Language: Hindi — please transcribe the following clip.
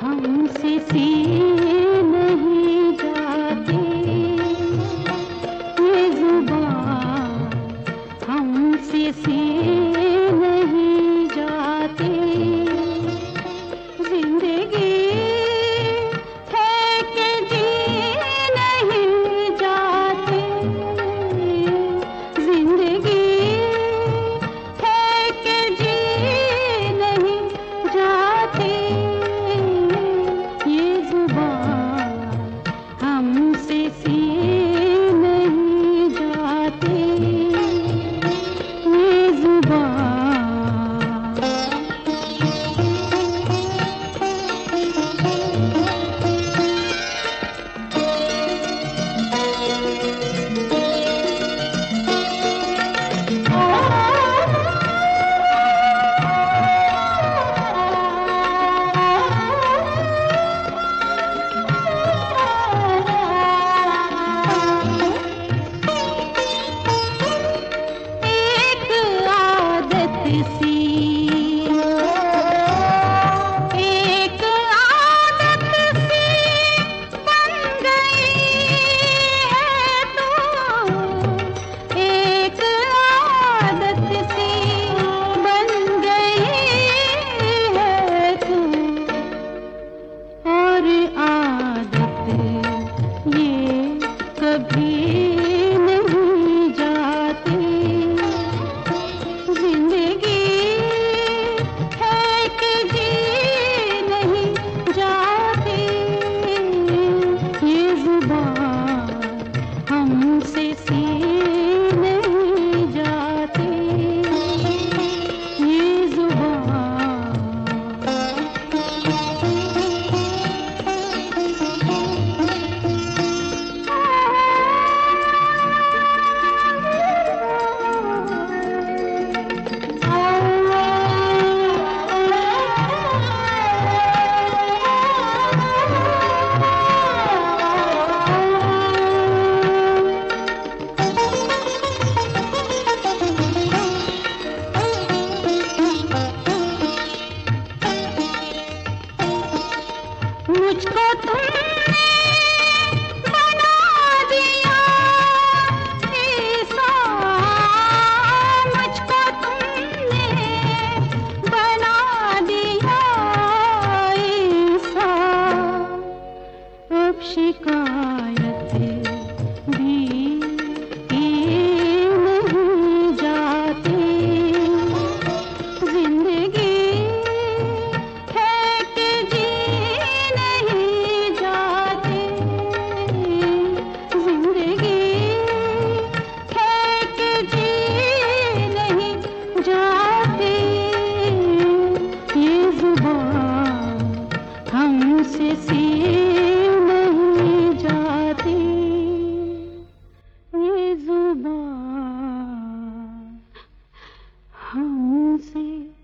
हमसे सी नहीं जाती ये जुबान, हमसे सी नहीं जाती जिंदगी है कि जी नहीं जाती, जिंदगी है कि जी नहीं जाती ये जुबान, हमसे सी नहीं जाती ये जुबान। एक आदत सी बन गई है तू, एक आदत सी बन गई है तू, और आदत ये कभी नहीं जाती, जिंदगी है कि जी नहीं जाती ये जुबान, हमसे सी नहीं जाती ये जुबान। मुझको तुमने बना दिया ऐसा, मुझको तुमने बना दिया ऐसा, अब शिकायत भी की नहीं जाती, जिंदगी है कि जी नहीं जाती, जिंदगी है कि जी नहीं जाती ये जुबान, हमसे सी नहीं जाती ये जुबान, हमसे